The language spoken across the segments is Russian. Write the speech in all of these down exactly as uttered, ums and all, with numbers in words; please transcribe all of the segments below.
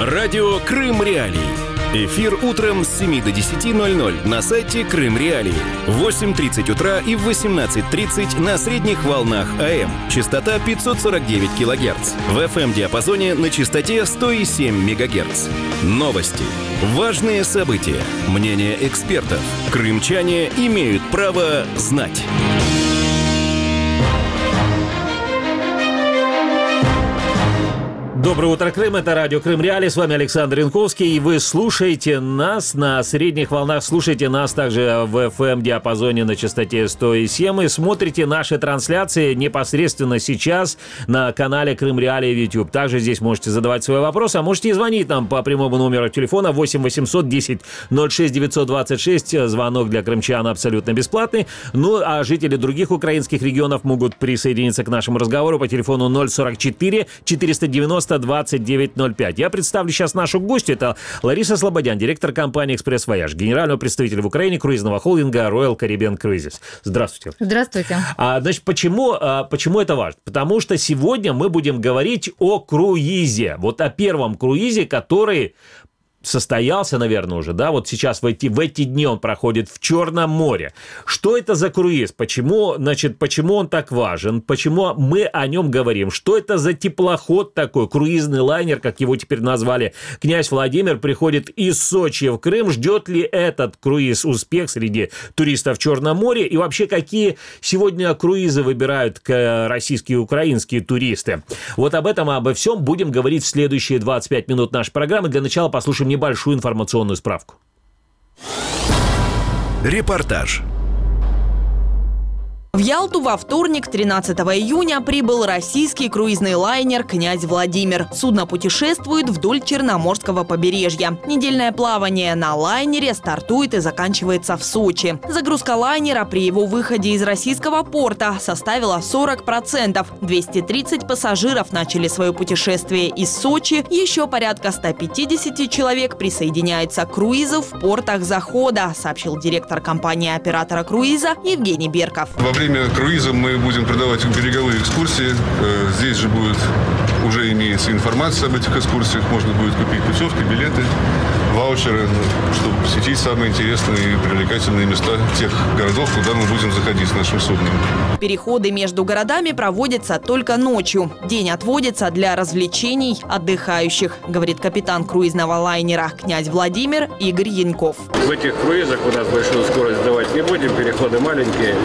Радио «Крым Реалии». Эфир утром с семи до десяти ноль-ноль на сайте Крым Реалии. В восемь тридцать утра и в восемнадцать тридцать на средних волнах АМ. Частота пятьсот сорок девять килогерц. В эф эм-диапазоне на частоте сто семь мегагерц. Новости. Важные события. Мнения экспертов. Крымчане имеют право знать. Доброе утро, Крым. Это радио Крым Реалии. С вами Александр Янковский. И вы слушаете нас на средних волнах. Слушайте нас также в эф эм-диапазоне на частоте сто семь. И смотрите наши трансляции непосредственно сейчас на канале Крым Реалии в YouTube. Также здесь можете задавать свои вопросы. А можете и звонить нам по прямому номеру телефона восемь восемьсот десять ноль шесть девятьсот двадцать шесть. Звонок для крымчан абсолютно бесплатный. Ну, а жители других украинских регионов могут присоединиться к нашему разговору по телефону ноль сорок четыре четыреста девяносто двадцать девять ноль пять. Я представлю сейчас нашу гостью. Это Лариса Слободян, директор компании «Экспресс Вояж», генерального представителя в Украине круизного холдинга Royal Caribbean Cruises. Здравствуйте. Здравствуйте. А, значит, почему, а, почему это важно? Потому что сегодня мы будем говорить о круизе. Вот о первом круизе, который состоялся, наверное, уже, да, вот сейчас в эти, в эти дни он проходит в Черном море. Что это за круиз? Почему, значит, почему он так важен? Почему мы о нем говорим? Что это за теплоход такой, круизный лайнер, как его теперь назвали? Князь Владимир приходит из Сочи в Крым. Ждет ли этот круиз успех среди туристов в Черном море? И вообще, какие сегодня круизы выбирают российские и украинские туристы? Вот об этом, обо всем будем говорить в следующие двадцать пять минут нашей программы. Для начала послушаем небольшую информационную справку. Репортаж. В Ялту во вторник, тринадцатого июня, прибыл российский круизный лайнер «Князь Владимир». Судно путешествует вдоль Черноморского побережья. Недельное плавание на лайнере стартует и заканчивается в Сочи. Загрузка лайнера при его выходе из российского порта составила сорок процентов. двести тридцать пассажиров начали свое путешествие из Сочи. Еще порядка ста пятидесяти человек присоединяются к круизу в портах захода, сообщил директор компании-оператора круиза Евгений Берков. Во время круиза мы будем продавать береговые экскурсии. Здесь же будет, уже имеется информация об этих экскурсиях. Можно будет купить путевки, билеты, ваучеры, чтобы посетить самые интересные и привлекательные места тех городов, куда мы будем заходить с нашим судном. Переходы между городами проводятся только ночью. День отводится для развлечений отдыхающих, говорит капитан круизного лайнера «Князь Владимир» Игорь Яньков. В этих круизах у нас большую скорость давать не будем, переходы маленькие.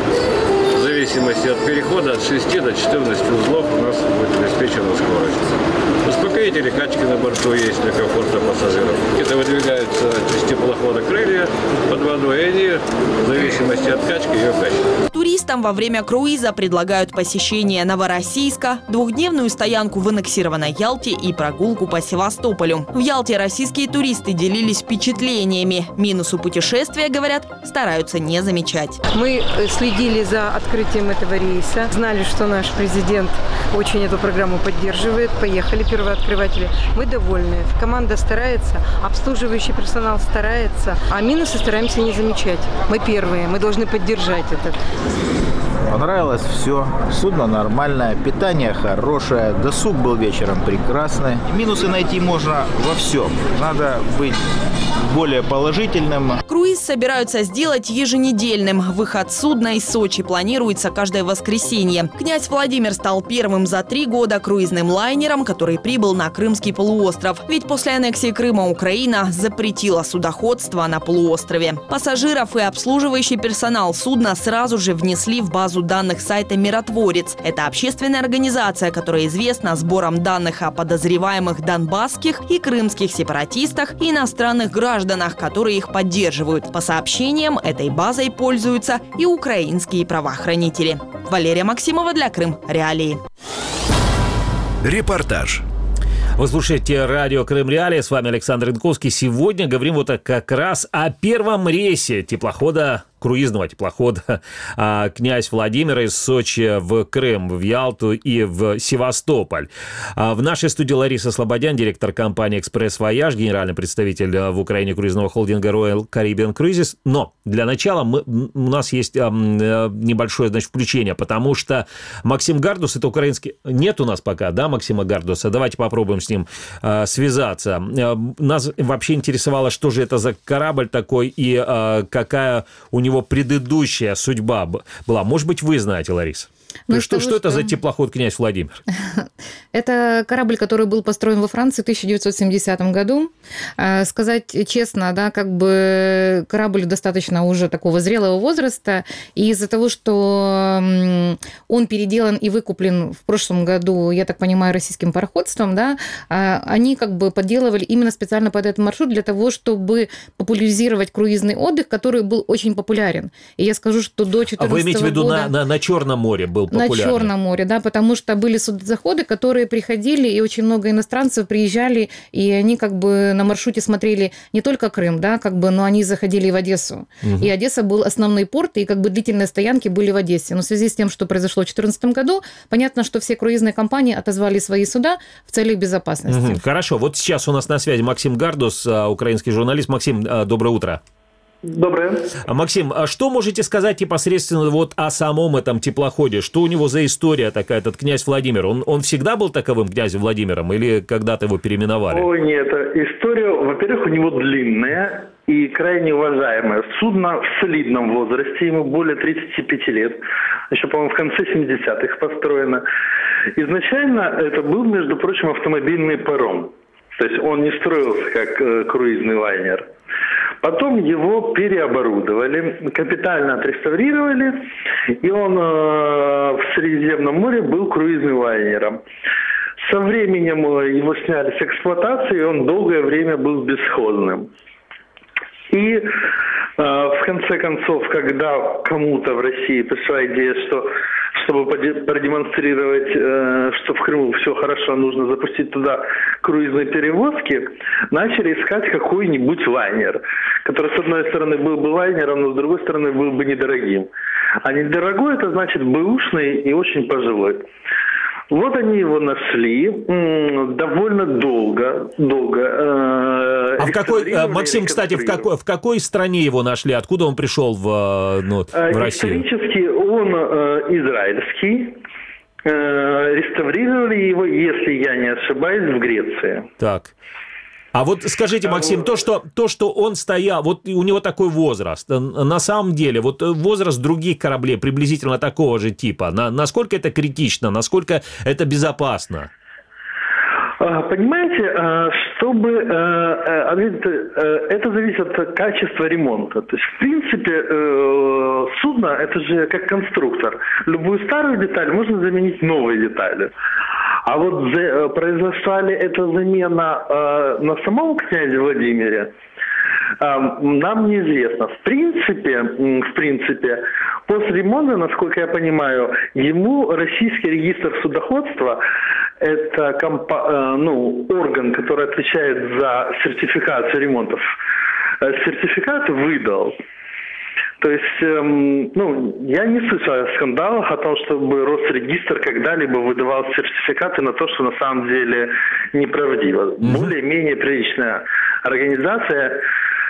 В зависимости от перехода от шести до четырнадцати узлов у нас будет обеспечена скорость. Успокоители, качки на борту есть для комфорта пассажиров. Это выдвигаются из теплохода крылья под водой, и они в зависимости от качки ее качают. Туристам во время круиза предлагают посещение Новороссийска, двухдневную стоянку в аннексированной Ялте и прогулку по Севастополю. В Ялте российские туристы делились впечатлениями. Минусу путешествия, говорят, стараются не замечать. Мы следили за открытием этого рейса, знали, что наш президент очень эту программу поддерживает. Поехали первооткрыватели. Мы довольны. Команда старается, обслуживающий персонал старается, а минусы стараемся не замечать. Мы первые, мы должны поддержать это. Понравилось все. Судно нормальное, питание хорошее, досуг был вечером прекрасный. Минусы найти можно во всем. Надо быть более положительным. Круиз собираются сделать еженедельным. Выход судна из Сочи планируется каждое воскресенье. «Князь Владимир» стал первым за три года круизным лайнером, который прибыл на Крымский полуостров. Ведь после аннексии Крыма Украина запретила судоходство на полуострове. Пассажиров и обслуживающий персонал судна сразу же внесли в базу данных сайта «Миротворец». Это общественная организация, которая известна сбором данных о подозреваемых донбасских и крымских сепаратистах и иностранных гражданах, которые их поддерживают. По сообщениям, этой базой пользуются и украинские правоохранители. Валерия Максимова для Крым Реалии. Репортаж. Вы слушаете радио Крым Реалии, с вами Александр Янковский. Сегодня говорим вот как раз о первом рейсе теплохода круизного теплохода «Князь Владимир» из Сочи в Крым, в Ялту и в Севастополь. В нашей студии Лариса Слободян, директор компании «Экспресс Вояж», генеральный представитель в Украине круизного холдинга Royal Caribbean Cruises. Но для начала мы, у нас есть небольшое, значит, включение, потому что Максим Гардус, это украинский... Нет у нас пока, да, Максима Гардуса? Давайте попробуем с ним э, связаться. Э, нас вообще интересовало, что же это за корабль такой и э, какая у него предыдущая судьба была. Может быть, вы знаете, Лариса? Ну, что, того, что это что... за теплоход «Князь Владимир»? Это корабль, который был построен во Франции в тысяча девятьсот семидесятом году. Сказать честно, да, как бы корабль достаточно уже такого зрелого возраста, и из-за того, что он переделан и выкуплен в прошлом году, я так понимаю, российским пароходством, да, они как бы подделывали именно специально под этот маршрут для того, чтобы популяризировать круизный отдых, который был очень популярен. И я скажу, что до две тысячи четырнадцатого года... А вы имеете в виду года... на, на, на Черном море был популярный? На Черном море, да, потому что были судоходы, которые приходили, и очень много иностранцев приезжали, и они как бы на маршруте смотрели не только Крым, да, как бы, но они заходили и в Одессу. Угу. И Одесса был основной порт, и как бы длительные стоянки были в Одессе. Но в связи с тем, что произошло в две тысячи четырнадцатом году, понятно, что все круизные компании отозвали свои суда в целях безопасности. Угу. Хорошо, вот сейчас у нас на связи Максим Гардус, украинский журналист. Максим, доброе утро. Доброе. Максим, а что можете сказать непосредственно вот о самом этом теплоходе? Что у него за история такая, этот «Князь Владимир»? Он, он всегда был таковым князем Владимиром или когда-то его переименовали? Ой, нет, история, во-первых, у него длинная и крайне уважаемая. Судно в солидном возрасте, ему более тридцати пяти лет. Еще, по-моему, в конце семидесятых построено. Изначально это был, между прочим, автомобильный паром. То есть он не строился как э, круизный лайнер. Потом его переоборудовали, капитально отреставрировали, и он э, в Средиземном море был круизным лайнером. Со временем его сняли с эксплуатации, и он долгое время был бесхозным. И э, в конце концов, когда кому-то в России пришла идея, что чтобы продемонстрировать, э, что в Крыму все хорошо, нужно запустить туда круизные перевозки, начали искать какой-нибудь лайнер, который, с одной стороны, был бы лайнером, но с другой стороны, был бы недорогим. А недорогой, это значит бэушный и очень пожилой. Вот они его нашли довольно долго, долго. Э, а в какой, Максим, кстати, в какой, в какой стране его нашли? Откуда он пришел в, ну, в Россию? Исторически он э, израильский. Э, реставрировали его, если я не ошибаюсь, в Греции. Так. А вот скажите, Максим, то что, то, что он стоял, вот у него такой возраст, на самом деле, вот возраст других кораблей приблизительно такого же типа, на, насколько это критично, насколько это безопасно? Понимаете, чтобы это зависит от качества ремонта. То есть, в принципе, судно – это же как конструктор. Любую старую деталь можно заменить новой деталью. А вот за, произошла ли эта замена э, на самом князе Владимире, э, нам неизвестно. В принципе, в принципе, после ремонта, насколько я понимаю, ему российский регистр судоходства, это компа, э, ну, орган, который отвечает за сертификацию ремонтов, э, сертификат выдал. То есть, эм, ну, я не слышал о скандалах, о том, чтобы Росрегистр когда-либо выдавал сертификаты на то, что на самом деле неправдиво. Mm-hmm. Более-менее приличная организация,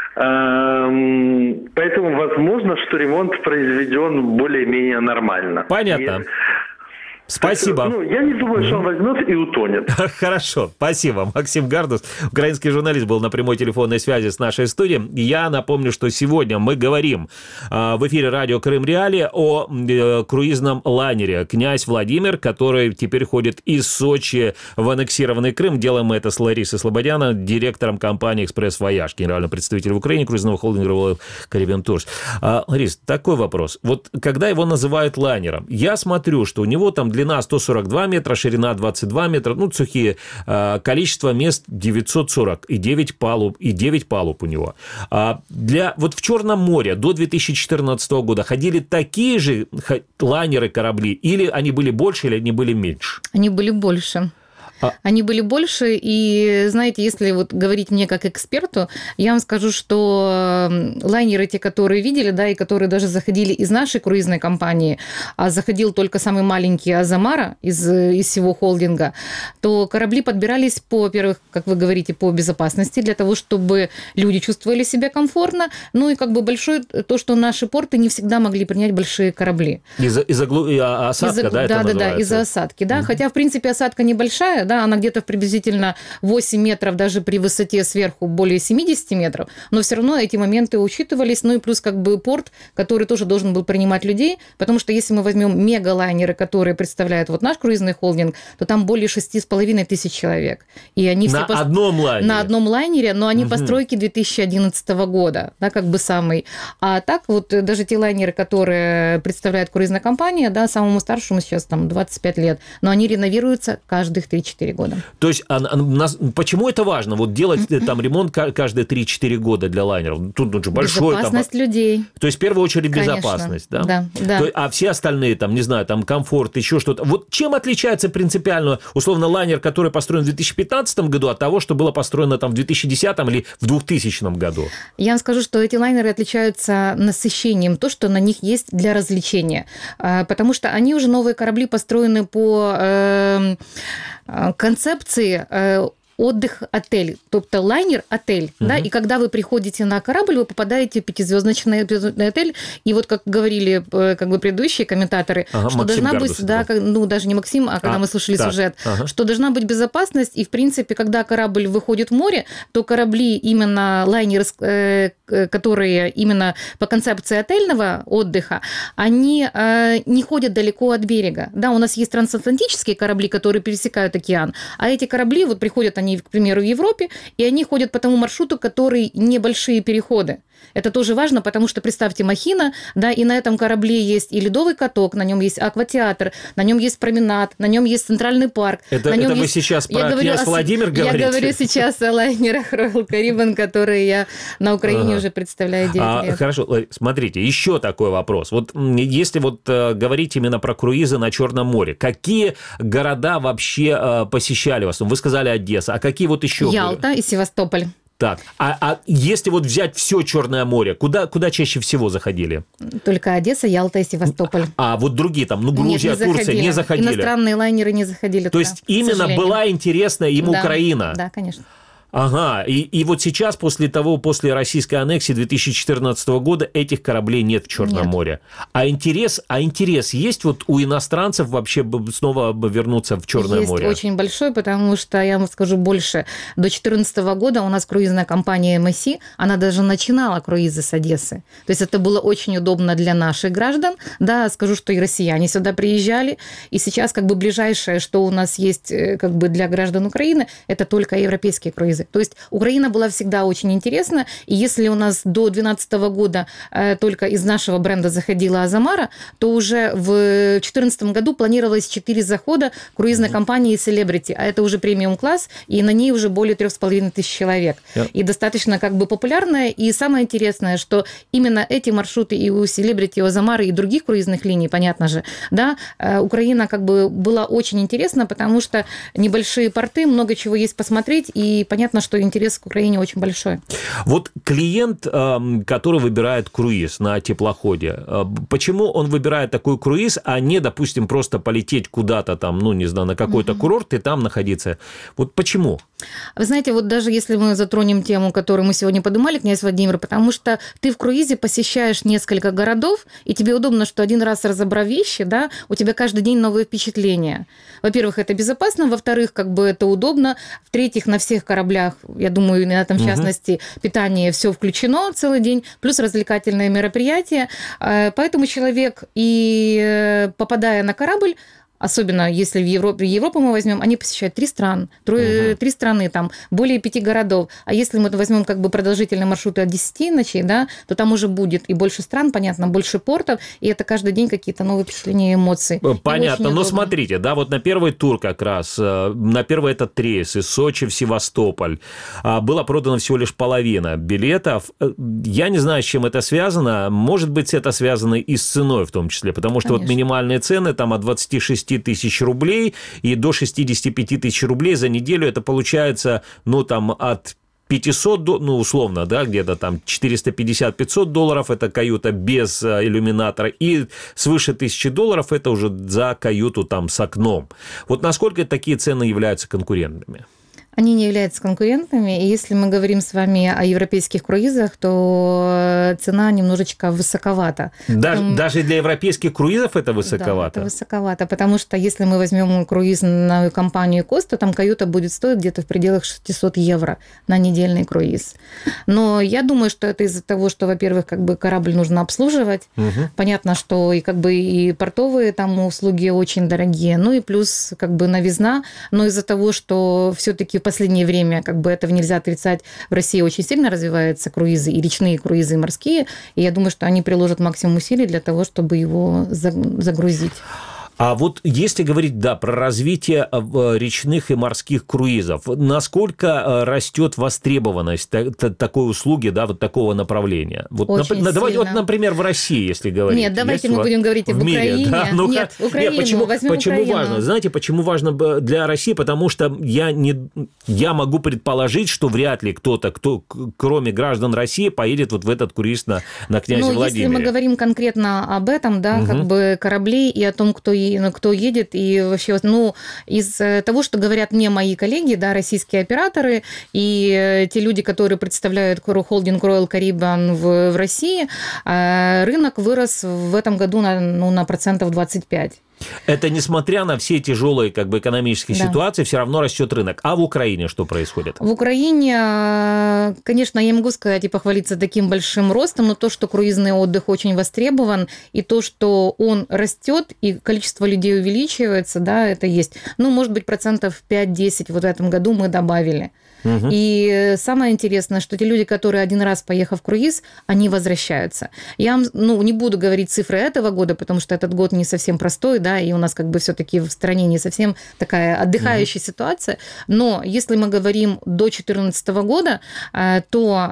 эм, поэтому возможно, что ремонт произведен более-менее нормально. Понятно. И... Спасибо. Ну, я не думаю, что он возьмет и утонет. Хорошо, спасибо. Максим Гардус, украинский журналист, был на прямой телефонной связи с нашей студией. Я напомню, что сегодня мы говорим в эфире радио Крым Реалии о круизном лайнере «Князь Владимир», который теперь ходит из Сочи в аннексированный Крым. Делаем мы это с Ларисой Слободян, директором компании «Экспресс Вояж», генеральным представителем в Украине круизного холдинга Royal Caribbean Tours. Ларис, такой вопрос. Вот когда его называют лайнером, я смотрю, что у него там длина сто сорок два метра, ширина двадцать два метра, ну, сухие, количество мест девятьсот сорок и девять палуб, и девять палуб у него. Для, вот в Черном море до две тысячи четырнадцатого года ходили такие же лайнеры, корабли, или они были больше, или они были меньше? Они были больше. А... Они были больше, и, знаете, если вот говорить мне как эксперту, я вам скажу, что лайнеры, те, которые видели, да, и которые даже заходили из нашей круизной компании, а заходил только самый маленький Азамара из, из всего холдинга, то корабли подбирались, по, во-первых, как вы говорите, по безопасности, для того, чтобы люди чувствовали себя комфортно, ну и как бы большое то, что наши порты не всегда могли принять большие корабли. Из-за, из-за осадка, из-за, да, это да, называется? Да, да, из-за осадки, да, mm-hmm. хотя, в принципе, осадка небольшая, да, она где-то приблизительно восемь метров, даже при высоте сверху более семьдесят метров, но все равно эти моменты учитывались, ну и плюс как бы порт, который тоже должен был принимать людей, потому что если мы возьмем мегалайнеры, которые представляют вот наш круизный холдинг, то там более шести с половиной тысяч человек. И они на все одном пост... лайнере? На одном лайнере, но они угу. постройки две тысячи одиннадцатого года, да, как бы самый. А так вот даже те лайнеры, которые представляет круизная компания, да, самому старшему сейчас там двадцать пять лет, но они реновируются каждых три-четыре года. То есть а, а, нас, почему это важно? Вот делать там ремонт каждые три-четыре года для лайнеров? Тут, тут же большой... Безопасность там... людей. То есть в первую очередь Конечно. Безопасность, да? Да, да. То, а все остальные, там, не знаю, там комфорт, еще что-то. Вот чем отличается принципиально, условно, лайнер, который построен в две тысячи пятнадцатом году, от того, что было построено там в две тысячи десятом или в двухтысячном году? Я вам скажу, что эти лайнеры отличаются насыщением, то, что на них есть для развлечения. Потому что они уже новые корабли построены по э, концепции э, отдых-отель, тобто лайнер-отель, uh-huh. да, и когда вы приходите на корабль, вы попадаете в пятизвездочный отель, и вот как говорили как бы предыдущие комментаторы, ага, что Максим должна Гардус, быть, да, как, ну, даже не Максим, а когда а, мы слушали так. сюжет, ага. что должна быть безопасность, и, в принципе, когда корабль выходит в море, то корабли, именно лайнеры, которые именно по концепции отельного отдыха, они не ходят далеко от берега. Да, у нас есть трансатлантические корабли, которые пересекают океан, а эти корабли, вот приходят они, к примеру, в Европе, и они ходят по тому маршруту, который небольшие переходы. Это тоже важно, потому что, представьте, махина, да, и на этом корабле есть и ледовый каток, на нем есть акватеатр, на нем есть променад, на нем есть центральный парк. Это, это вы есть... сейчас про я князь говорю, Владимир говорите? Я говорю сейчас о лайнерах Royal Caribbean, которые я на Украине ага. уже представляю девять а, лет. Хорошо, смотрите, еще такой вопрос. Вот если вот говорить именно про круизы на Черном море, какие города вообще посещали вас? Вы сказали Одесса, а какие вот еще? Ялта и Севастополь. Так, а, а если вот взять все Черное море, куда, куда чаще всего заходили? Только Одесса, Ялта и Севастополь. А вот другие там, ну, Грузия, Нет, не Турция заходили. не заходили? Иностранные лайнеры не заходили То туда, есть именно была интересная им да, Украина? Да, конечно. Ага, и, и вот сейчас, после того, после российской аннексии две тысячи четырнадцатого года, этих кораблей нет в Черном нет. море. А интерес, а интерес есть вот у иностранцев вообще снова вернуться в Черное есть море? Есть очень большой, потому что, я вам скажу больше, до две тысячи четырнадцатого года у нас круизная компания эм эс си, она даже начинала круизы с Одессы. То есть это было очень удобно для наших граждан. Да, скажу, что и россияне сюда приезжали, и сейчас как бы ближайшее, что у нас есть как бы для граждан Украины, это только европейские круизы. То есть Украина была всегда очень интересна, и если у нас до две тысячи двенадцатого года э, только из нашего бренда заходила Азамара, то уже в две тысячи четырнадцатом году планировалось четыре захода круизной компании Celebrity, а это уже премиум-класс, и на ней уже более трех с половиной тысяч человек. Yeah. И достаточно как бы популярная, и самое интересное, что именно эти маршруты и у Celebrity, и у Азамары, и других круизных линий, понятно же, да, э, Украина как бы была очень интересна, потому что небольшие порты, много чего есть посмотреть, и понятно, Понятно, что интерес к Украине очень большой. Вот клиент, который выбирает круиз на теплоходе, почему он выбирает такой круиз, а не, допустим, просто полететь куда-то там, ну, не знаю, на какой-то угу. курорт и там находиться? Вот почему? Вы знаете, вот даже если мы затронем тему, которую мы сегодня подумали, князь Владимир, потому что ты в круизе посещаешь несколько городов, и тебе удобно, что один раз разобрав вещи, да, у тебя каждый день новые впечатления. Во-первых, это безопасно, во-вторых, как бы это удобно, в-третьих, на всех кораблях, я думаю, на этом, в частности, угу. питание все включено целый день, плюс развлекательные мероприятия. Поэтому человек, и попадая на корабль, особенно если в Европе, Европу мы возьмем, они посещают три страны, три, угу. три страны, там более пяти городов. А если мы возьмем как бы продолжительные маршруты от десяти ночей, да, то там уже будет и больше стран, понятно, больше портов, и это каждый день какие-то новые впечатления и эмоции. Понятно, но смотрите, да, вот на первый тур как раз, на первый этот рейс из Сочи в Севастополь было продано всего лишь половина билетов. Я не знаю, с чем это связано. Может быть, это связано и с ценой в том числе, потому что Конечно. Вот минимальные цены там от двадцати шести шесть тысяч рублей, и до шестьдесят пять тысяч рублей за неделю. Это получается, ну, там, от пятьсот, ну, условно, да, где-то там четыреста пятьдесят - пятьсот долларов – это каюта без иллюминатора, и свыше тысячи долларов – это уже за каюту там с окном. Вот насколько такие цены являются конкурентными? Они не являются конкурентами, и если мы говорим с вами о европейских круизах, то цена немножечко высоковата. Даже, Потому... даже для европейских круизов это высоковато? Да, это высоковато, потому что если мы возьмем круизную компанию Коста, там каюта будет стоить где-то в пределах шестьсот евро на недельный круиз. Но я думаю, что это из-за того, что, во-первых, как бы корабль нужно обслуживать. Угу. Понятно, что и как бы и портовые там услуги очень дорогие, ну и плюс как бы новизна, но из-за того, что все-таки в последнее время, как бы этого нельзя отрицать, в России очень сильно развиваются круизы, и речные круизы, и морские, и я думаю, что они приложат максимум усилий для того, чтобы его загрузить. А вот если говорить, да, про развитие речных и морских круизов, насколько растет востребованность такой услуги, да, вот такого направления? Вот, Очень нап- давайте, вот, сильно. например, в России, если говорить. Нет, давайте Есть мы будем говорить об в мире, Украине. Да? Ну, Нет, Украину, Нет, почему, возьмем почему Украину. важно? Знаете, почему важно для России? Потому что я, не, я могу предположить, что вряд ли кто-то, кто, кроме граждан России, поедет вот в этот круиз на, на князе Ну, Владимире. если мы говорим конкретно об этом, да, угу. как бы кораблей и о том, кто, кто едет, и вообще, ну, из того, что говорят мне мои коллеги, да, российские операторы и те люди, которые представляют холдинг Royal Caribbean в, в России, рынок вырос в этом году на, ну, на процентов двадцать пять. Это несмотря на все тяжелые как бы, экономические да. ситуации, все равно растет рынок. А в Украине что происходит? В Украине, конечно, я могу сказать и похвалиться таким большим ростом, но то, что круизный отдых очень востребован, и то, что он растет, и количество людей увеличивается, да, это есть. Ну, может быть, процентов пять-десять вот в этом году мы добавили. Угу. И самое интересное, что те люди, которые один раз, поехав в круиз, они возвращаются. Я ну, не буду говорить цифры этого года, потому что этот год не совсем простой, да, и у нас как бы все-таки в стране не совсем такая отдыхающая угу. ситуация. Но если мы говорим до две тысячи четырнадцатого года, то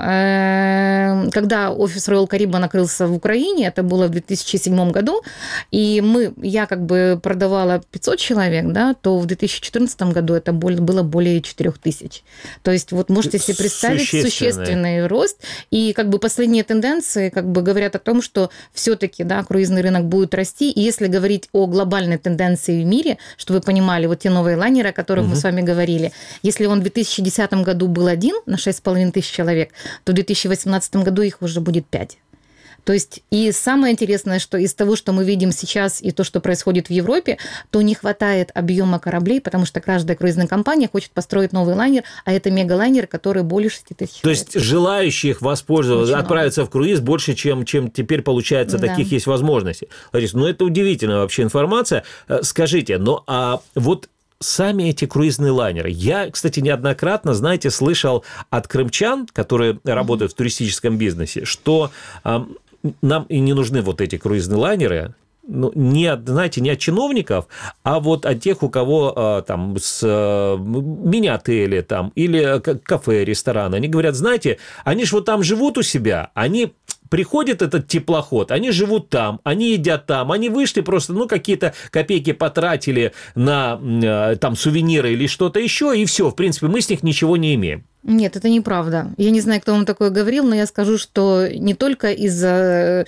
когда офис Royal Caribbean накрылся в Украине, это было в две тысячи седьмом году, и мы, я как бы продавала пятьсот человек, да, то в две тысячи четырнадцатом году это было более четырех тысяч. То есть вот можете себе представить существенный. существенный рост. И как бы последние тенденции как бы говорят о том, что все-таки да, круизный рынок будет расти. И если говорить о глобальной тенденции в мире, чтобы вы понимали, вот те новые лайнеры, о которых угу. мы с вами говорили, если он в две тысячи десятом году был один на шесть с половиной тысяч человек, то в две тысячи восемнадцатом году их уже будет пять. То есть, и самое интересное, что из того, что мы видим сейчас, и то, что происходит в Европе, то не хватает объема кораблей, потому что каждая круизная компания хочет построить новый лайнер, а это мегалайнер, который более шести тысяч. То есть, желающих воспользоваться, очень отправиться много. В круиз больше, чем, чем теперь, получается, да. таких есть возможностей. Лариса, ну, это удивительная вообще информация. Скажите, ну, а вот... Сами эти круизные лайнеры. Я, кстати, неоднократно, знаете, слышал от крымчан, которые работают в туристическом бизнесе, что э, нам и не нужны вот эти круизные лайнеры, ну, не от, знаете, не от чиновников, а вот от тех, у кого э, там с э, мини-отели там, или кафе, рестораны. Они говорят, знаете, они же вот там живут у себя, они... Приходит этот теплоход, они живут там, они едят там, они вышли просто, ну, какие-то копейки потратили на там сувениры или что-то еще, и все, в принципе, мы с них ничего не имеем. Нет, это неправда. Я не знаю, кто вам такое говорил, но я скажу, что не только из-за...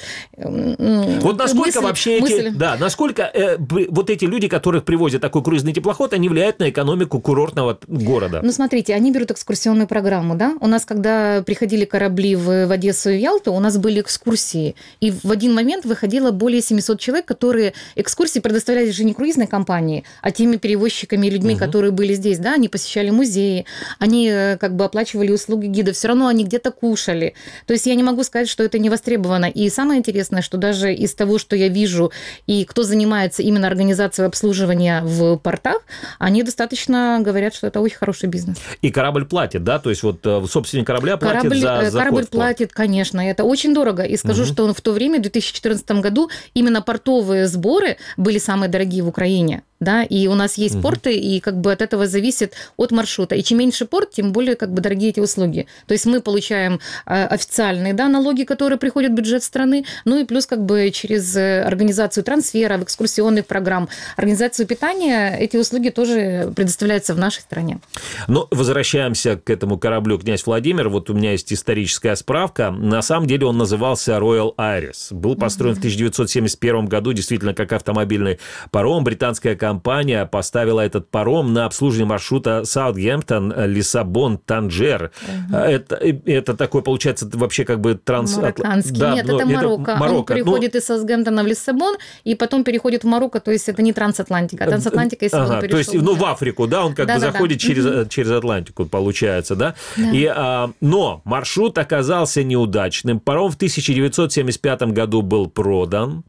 Вот насколько мысль, вообще эти... Мысль... Да, насколько э, вот эти люди, которых привозят такой круизный теплоход, они влияют на экономику курортного города? Ну, смотрите, они берут экскурсионную программу, да? У нас, когда приходили корабли в, в Одессу и в Ялту, у нас были экскурсии. И в один момент выходило более семисот человек, которые экскурсии предоставляли же не круизной компании, а теми перевозчиками и людьми, угу. которые были здесь, да? Они посещали музеи, они как бы оплачивали услуги гида, все равно они где-то кушали. То есть я не могу сказать, что это не востребовано. И самое интересное, что даже из того, что я вижу, и кто занимается именно организацией обслуживания в портах, они достаточно говорят, что это очень хороший бизнес. И корабль платит, да? То есть вот собственник корабля платит корабль, за заход Корабль платит, конечно, это очень дорого. И скажу, угу. что в то время, в две тысячи четырнадцатом году, именно портовые сборы были самые дорогие в Украине. Да, и у нас есть Мгм. порты, и как бы от этого зависит от маршрута. И чем меньше порт, тем более как бы дорогие эти услуги. То есть мы получаем э, официальные, да, налоги, которые приходят в бюджет страны, ну и плюс как бы через э, организацию трансферов, экскурсионных программ, организацию питания эти услуги тоже предоставляются в нашей стране. Но возвращаемся к этому кораблю «Князь Владимир». Вот у меня есть историческая справка. На самом деле он назывался Royal Iris. Был построен в тысяча девятьсот семьдесят первом году, действительно, как автомобильный паром. Британская компания поставила этот паром на обслуживание маршрута Саутгемптон, Лиссабон, Танжер. Угу. Это, это такой, получается, вообще как бы транс... Марокканский. Да, Нет, это Марокко. Марокко. Он переходит но... из Саутгемптона в Лиссабон, и потом переходит в Марокко, то есть это не трансатлантика. А трансатлантика, если ага, он перешел... То есть, ну, в Африку, да, он как да, бы да, заходит да. Через, угу. через Атлантику, получается, да? да. И, а, но маршрут оказался неудачным. Паром в тысяча девятьсот семьдесят пятом году был продан,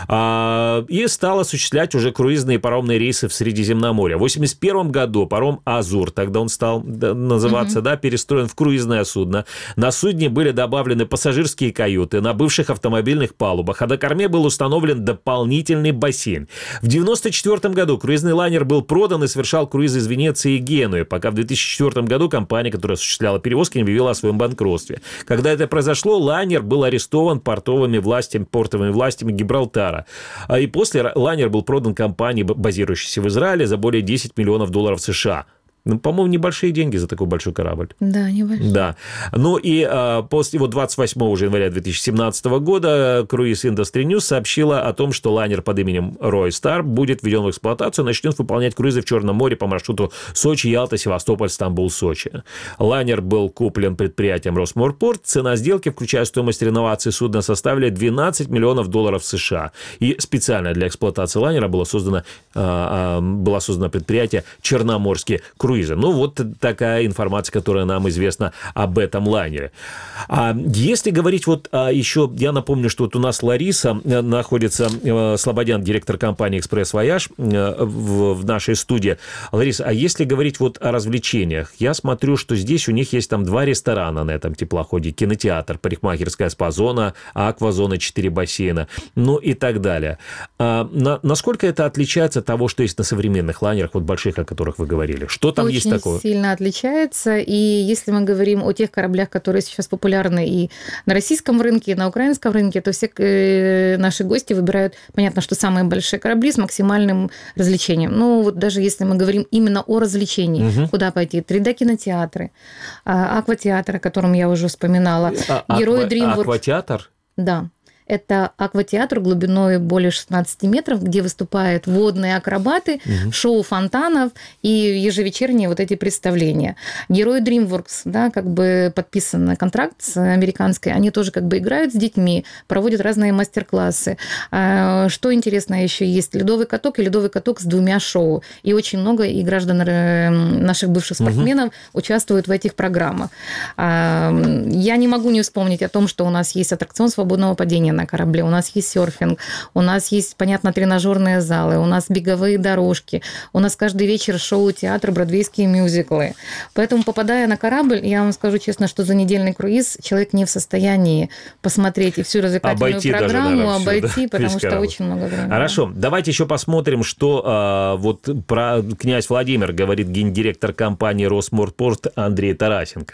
а, и стал осуществлять уже круизные паромные рейсы в Средиземноморье. В восемьдесят первом году паром «Азур», тогда он стал называться, угу. да, перестроен в круизное судно. На судне были добавлены пассажирские каюты на бывших автомобильных палубах, а на корме был установлен дополнительный бассейн. В девяносто четвёртом году круизный лайнер был продан и совершал круизы из Венеции и Генуи, пока в две тысячи четвёртом году компания, которая осуществляла перевозки, не объявила о своем банкротстве. Когда это произошло, лайнер был арестован портовыми властями, портовыми властями Гибралтара. И после лайнер был продан компании, базирующейся в Израиле, за более десять миллионов долларов США. Ну, по-моему, небольшие деньги за такой большой корабль. Да, небольшие. Да. Ну и а, после вот двадцать восьмого января две тысячи семнадцатого года Cruise Industry News сообщила о том, что лайнер под именем Roy Star будет введен в эксплуатацию, начнет выполнять круизы в Черном море по маршруту Сочи, Ялта, Севастополь, Стамбул, Сочи. Лайнер был куплен предприятием Росморпорт. Цена сделки, включая стоимость реновации судна, составила двенадцать миллионов долларов США. И специально для эксплуатации лайнера было создано, а, а, было создано предприятие Черноморские круизы. Ну, вот такая информация, которая нам известна об этом лайнере. А если говорить вот а, еще, я напомню, что вот у нас Лариса находится, э, Слободян, директор компании «Экспресс Вояж» э, в, в нашей студии. Лариса, а если говорить вот о развлечениях, я смотрю, что здесь у них есть там два ресторана на этом теплоходе, кинотеатр, парикмахерская спа-зона, аквазона, четыре бассейна, ну и так далее. А, на, насколько это отличается от того, что есть на современных лайнерах, вот больших, о которых вы говорили? Что там есть такое? Очень сильно отличается. И если мы говорим о тех кораблях, которые сейчас популярны и на российском рынке, и на украинском рынке, то все наши гости выбирают, понятно, что самые большие корабли с максимальным развлечением. Ну, вот даже если мы говорим именно о развлечении, угу. куда пойти? три дэ-кинотеатры, акватеатр, о котором я уже вспоминала, а, Герои аква, DreamWorks. Акватеатр? Да. Это акватеатр глубиной более шестнадцати метров, где выступают водные акробаты, угу. шоу фонтанов и ежевечерние вот эти представления. Герои DreamWorks, да, как бы подписан контракт с американской, они тоже как бы играют с детьми, проводят разные мастер-классы. Что интересно еще есть? Ледовый каток и ледовый каток с двумя шоу. И очень много и граждан наших бывших спортсменов угу. участвуют в этих программах. Я не могу не вспомнить о том, что у нас есть аттракцион свободного падения на корабле, у нас есть серфинг, у нас есть, понятно, тренажерные залы, у нас беговые дорожки, у нас каждый вечер шоу, театр, бродвейские мюзиклы. Поэтому, попадая на корабль, я вам скажу честно, что за недельный круиз человек не в состоянии посмотреть и всю развлекательную обойти программу, даже, наверное, обойти, всю, да? Потому что очень много времени. Хорошо, давайте еще посмотрим, что а, вот про «Князь Владимир» говорит гендиректор компании «Росморпорт» Андрей Тарасенко.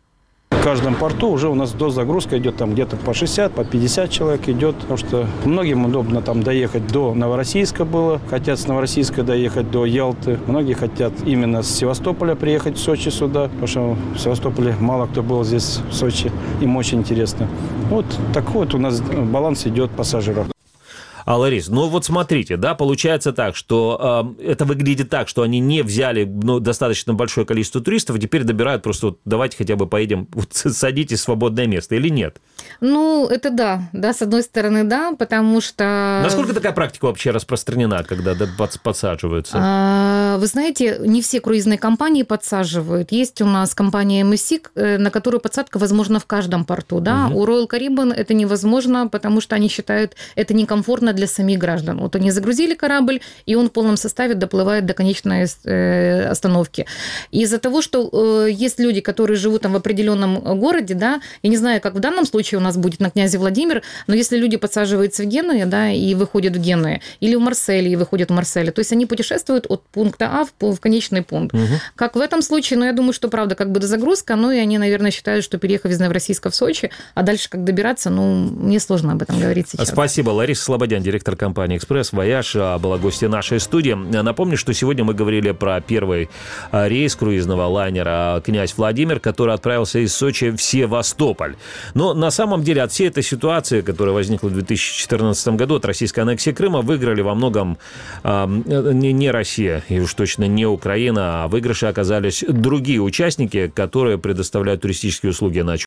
В каждом порту уже у нас дозагрузка идет там где-то по шестьдесят, по пятьдесят человек идет, потому что многим удобно там доехать до Новороссийска было, хотят с Новороссийска доехать до Ялты, многие хотят именно с Севастополя приехать в Сочи сюда, потому что в Севастополе мало кто был здесь в Сочи, им очень интересно. Вот такой вот у нас баланс идет пассажиров. А, Ларис, ну вот смотрите, да, получается так, что э, это выглядит так, что они не взяли ну, достаточно большое количество туристов, и теперь добирают просто, вот, давайте хотя бы поедем, вот, садитесь в свободное место, или нет? Ну, это да, да, с одной стороны, да, потому что... Насколько такая практика вообще распространена, когда подсаживаются? А, вы знаете, не все круизные компании подсаживают. Есть у нас компания эм эс си, на которую подсадка возможна в каждом порту, да, угу. У Royal Caribbean это невозможно, потому что они считают это некомфортно для самих граждан. Вот они загрузили корабль, и он в полном составе доплывает до конечной э, остановки. Из-за того, что э, есть люди, которые живут там в определенном городе, да, я не знаю, как в данном случае у нас будет на князе Владимир, но если люди подсаживаются в Генуе, да, и выходят в Генуе, или в Марселе, и выходят в Марселе, то есть они путешествуют от пункта А в, в конечный пункт. Угу. Как в этом случае, ну, я думаю, что, правда, как бы дозагрузка, ну, и они, наверное, считают, что переехав из Новороссийска в Сочи, а дальше как добираться, ну, мне сложно об этом говорить сейчас. Спасибо. Лариса Слободян, директор компании «Экспресс Вояж», была гостья нашей студии. Напомню, что сегодня мы говорили про первый рейс круизного лайнера «Князь Владимир», который отправился из Сочи в Севастополь. Но на самом деле от всей этой ситуации, которая возникла в две тысячи четырнадцатом году, от российской аннексии Крыма, выиграли во многом э, не, не Россия, и уж точно не Украина, а в выигрыше оказались другие участники, которые предоставляют туристические услуги на